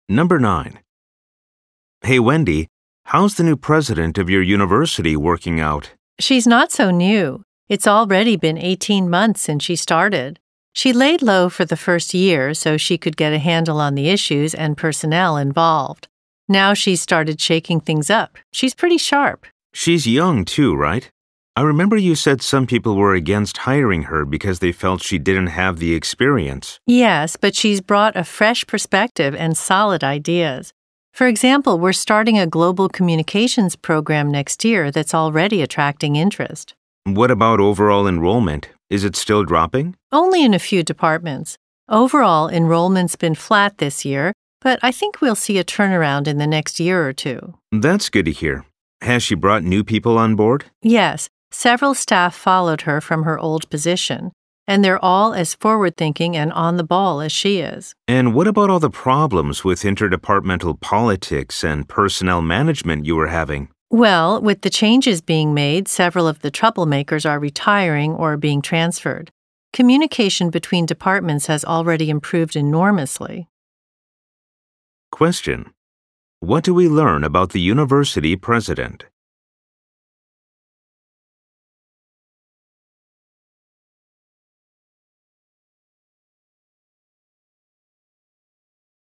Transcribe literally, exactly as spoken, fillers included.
Number nine. Hey, Wendy, how's the new president of your university working out? She's not so new. It's already been eighteen months since she started. She laid low for the first year so she could get a handle on the issues and personnel involved. Now she's started shaking things up. She's pretty sharp. She's young too, right? I remember you said some people were against hiring her because they felt she didn't have the experience. Yes, but she's brought a fresh perspective and solid ideas. For example, we're starting a global communications program next year that's already attracting interest. What about overall enrollment? Is it still dropping? Only in a few departments. Overall, enrollment's been flat this year, but I think we'll see a turnaround in the next year or two. That's good to hear. Has she brought new people on board? Yes, several staff followed her from her old position, and they're all as forward-thinking and on the ball as she is. And what about all the problems with interdepartmental politics and personnel management you were having? Well, with the changes being made, several of the troublemakers are retiring or being transferred. Communication between departments has already improved enormously. Question. What do we learn about the university president?